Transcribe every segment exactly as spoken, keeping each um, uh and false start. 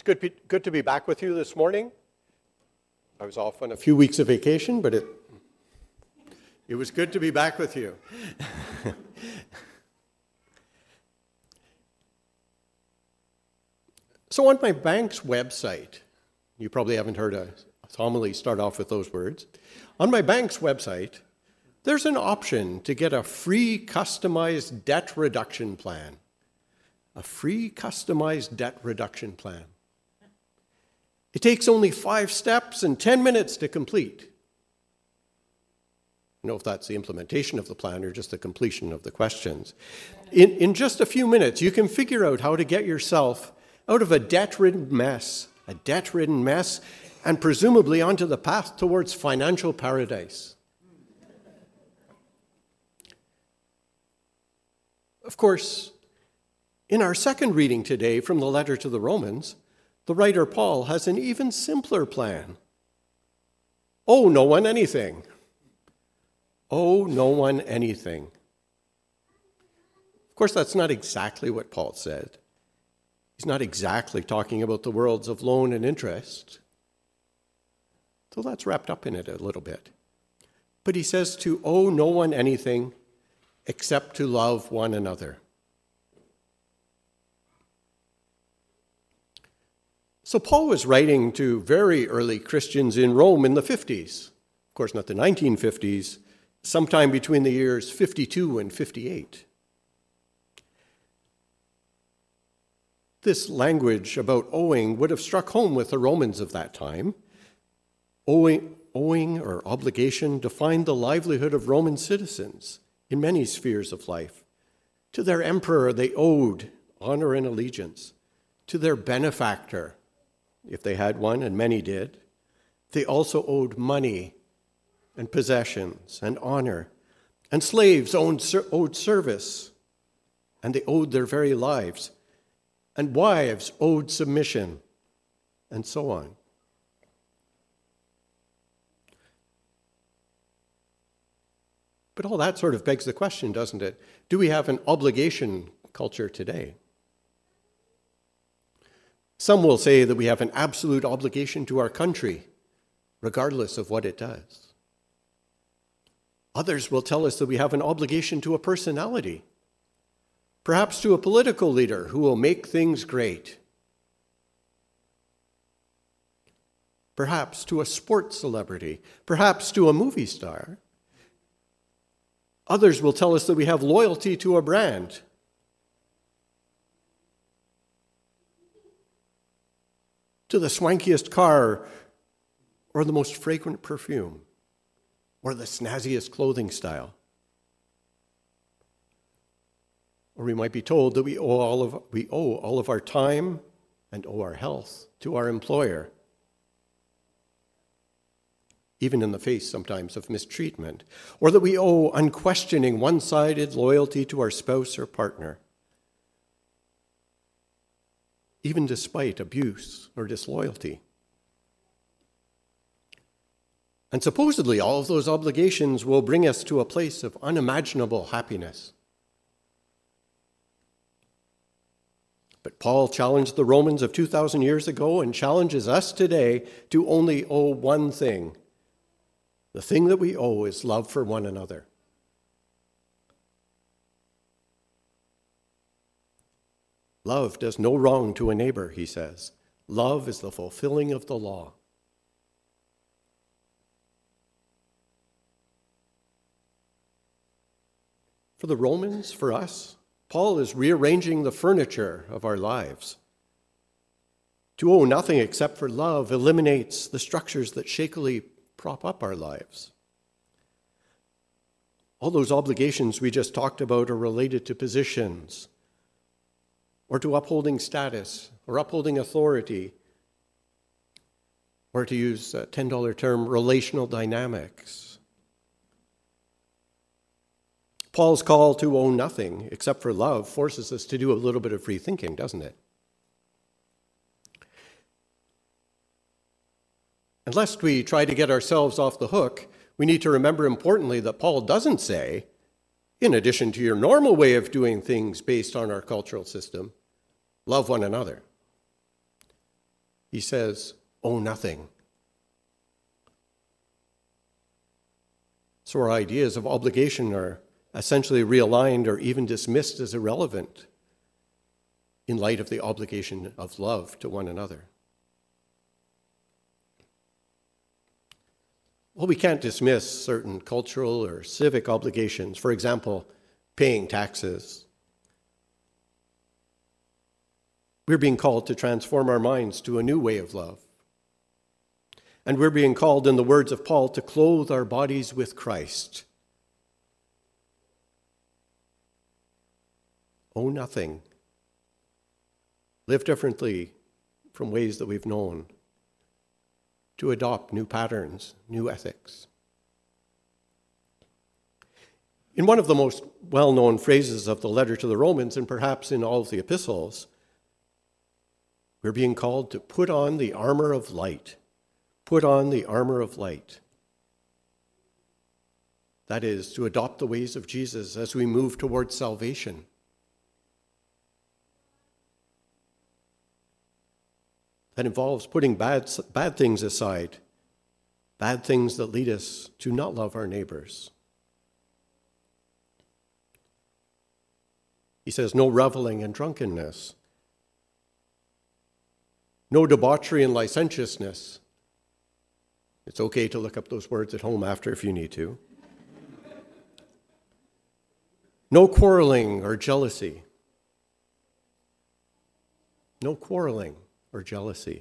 good, good to be back with you this morning. I was off on a few weeks of vacation, but it, it was good to be back with you. So on my bank's website, you probably haven't heard a homily start off with those words. On my bank's website, there's an option to get a free customized debt reduction plan. A free customized debt reduction plan. It takes only five steps and ten minutes to complete. I don't know if that's the implementation of the plan or just the completion of the questions. In, in just a few minutes, you can figure out how to get yourself out of a debt-ridden mess, a debt-ridden mess, and presumably onto the path towards financial paradise. Of course, in our second reading today from the letter to the Romans, the writer Paul has an even simpler plan. Owe no one anything. Owe no one anything. Of course, that's not exactly what Paul said. He's not exactly talking about the worlds of loan and interest, so that's wrapped up in it a little bit. But he says to owe no one anything except to love one another. So Paul was writing to very early Christians in Rome in the fifties. Of course, not the nineteen fifties, sometime between the years fifty-two and fifty-eight. This language about owing would have struck home with the Romans of that time. Owing, owing or obligation defined the livelihood of Roman citizens in many spheres of life. To their emperor, they owed honor and allegiance. To their benefactor, if they had one, and many did, they also owed money and possessions and honor. And slaves owed, owed service, and they owed their very lives. And wives owed submission, and so on. But all that sort of begs the question, doesn't it? Do we have an obligation culture today? Some will say that we have an absolute obligation to our country, regardless of what it does. Others will tell us that we have an obligation to a personality, perhaps to a political leader who will make things great, perhaps to a sports celebrity, perhaps to a movie star. Others will tell us that we have loyalty to a brand, to the swankiest car, or the most fragrant perfume, or the snazziest clothing style. Or we might be told that we owe all of, we owe all of our time and owe our health to our employer, even in the face sometimes of mistreatment, or that we owe unquestioning one-sided loyalty to our spouse or partner, even despite abuse or disloyalty. And supposedly all of those obligations will bring us to a place of unimaginable happiness. But Paul challenged the Romans of two thousand years ago and challenges us today to only owe one thing. The thing that we owe is love for one another. Love does no wrong to a neighbor, he says. Love is the fulfilling of the law. For the Romans, for us, Paul is rearranging the furniture of our lives. To owe nothing except for love eliminates the structures that shakily prop up our lives. All those obligations we just talked about are related to positions, or to upholding status, or upholding authority, or to use a ten dollar term, relational dynamics. Paul's call to owe nothing except for love forces us to do a little bit of rethinking, doesn't it? And lest we try to get ourselves off the hook, we need to remember importantly that Paul doesn't say, in addition to your normal way of doing things based on our cultural system, love one another. he says, owe nothing. So our ideas of obligation are essentially realigned or even dismissed as irrelevant in light of the obligation of love to one another. Well, we can't dismiss certain cultural or civic obligations, for example, paying taxes. We're being called to transform our minds to a new way of love. And we're being called, in the words of Paul, to clothe our bodies with Christ. Owe nothing. Live differently from ways that we've known. To adopt new patterns, new ethics. In one of the most well-known phrases of the letter to the Romans, and perhaps in all of the epistles, we're being called to put on the armor of light. Put on the armor of light. That is, to adopt the ways of Jesus as we move towards salvation. That involves putting bad, bad things aside, bad things that lead us to not love our neighbors. He says, no reveling and drunkenness, no debauchery and licentiousness. It's okay to look up those words at home after if you need to. No quarreling or jealousy. No quarreling or jealousy.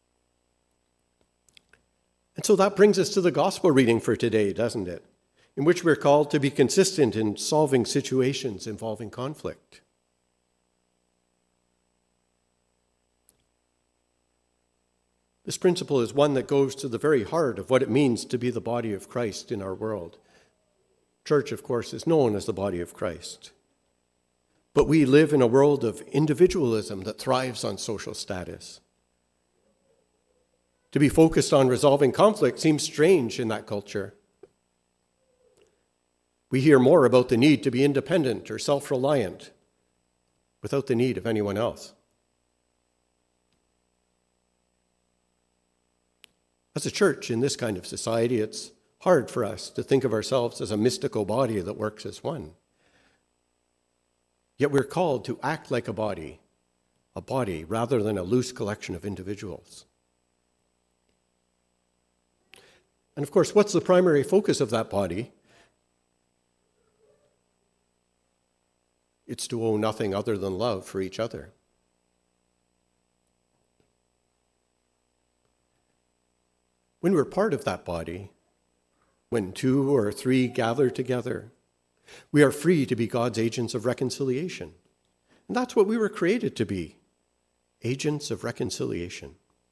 And so that brings us to the gospel reading for today, doesn't it? In which we're called to be consistent in solving situations involving conflict. This principle is one that goes to the very heart of what it means to be the body of Christ in our world. Church, of course, is known as the body of Christ. But we live in a world of individualism that thrives on social status. To be focused on resolving conflict seems strange in that culture. We hear more about the need to be independent or self-reliant without the need of anyone else. As a church in this kind of society, it's hard for us to think of ourselves as a mystical body that works as one. Yet we're called to act like a body, a body rather than a loose collection of individuals. And of course, what's the primary focus of that body? It's to owe nothing other than love for each other. When we're part of that body, when two or three gather together, we are free to be God's agents of reconciliation. And that's what we were created to be, agents of reconciliation.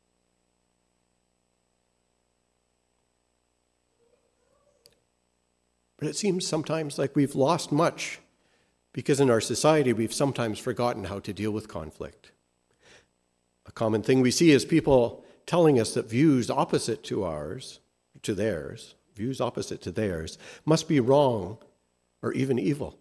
But it seems sometimes like we've lost much because in our society we've sometimes forgotten how to deal with conflict. A common thing we see is people telling us that views opposite to ours, to theirs, views opposite to theirs, must be wrong or even evil.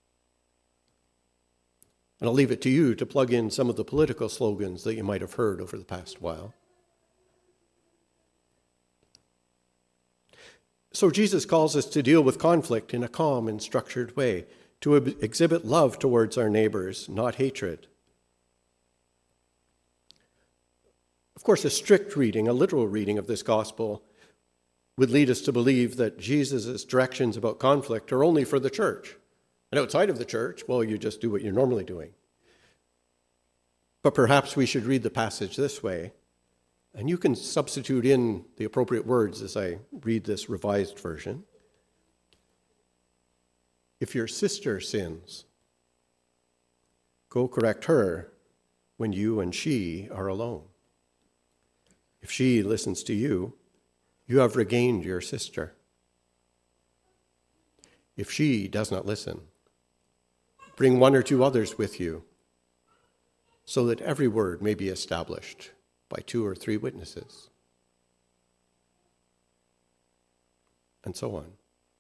And I'll leave it to you to plug in some of the political slogans that you might have heard over the past while. So Jesus calls us to deal with conflict in a calm and structured way, to exhibit love towards our neighbors, not hatred. Of course, a strict reading, a literal reading of this gospel would lead us to believe that Jesus' directions about conflict are only for the church. And outside of the church, well, you just do what you're normally doing. But perhaps we should read the passage this way, and you can substitute in the appropriate words as I read this revised version. If your sister sins, go correct her when you and she are alone. If she listens to you, you have regained your sister. If she does not listen, bring one or two others with you, so that every word may be established by two or three witnesses. And so on.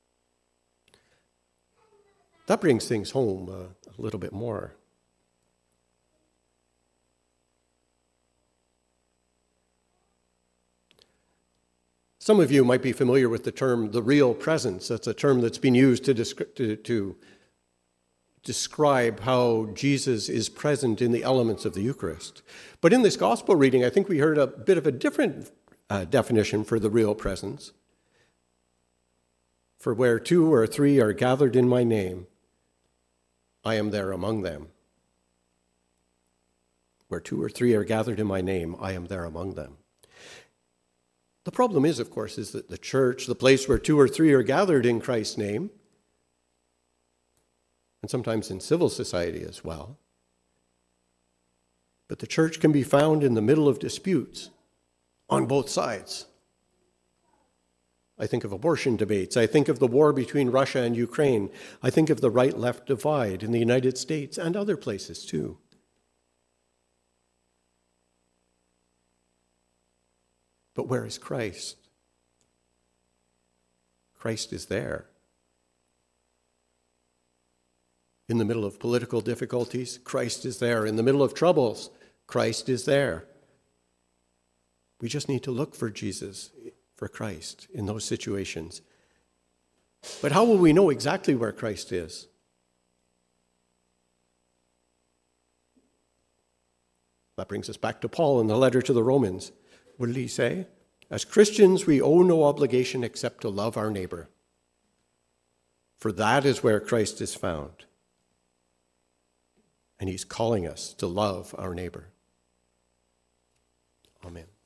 That brings things home uh, a little bit more. Some of you might be familiar with the term the real presence. That's a term that's been used to, descri- to, to describe how Jesus is present in the elements of the Eucharist. But in this gospel reading, I think we heard a bit of a different uh, definition for the real presence. For where two or three are gathered in my name, I am there among them. Where two or three are gathered in my name, I am there among them. The problem is, of course, is that the church, the place where two or three are gathered in Christ's name, and sometimes in civil society as well, but the church can be found in the middle of disputes on both sides. I think of abortion debates. I think of the war between Russia and Ukraine. I think of the right-left divide in the United States and other places too. But where is Christ? Christ is there. In the middle of political difficulties, Christ is there. In the middle of troubles, Christ is there. We just need to look for Jesus, for Christ in those situations. But how will we know exactly where Christ is? That brings us back to Paul in the letter to the Romans. What did he say? As Christians, we owe no obligation except to love our neighbor, for that is where Christ is found. And he's calling us to love our neighbor. Amen.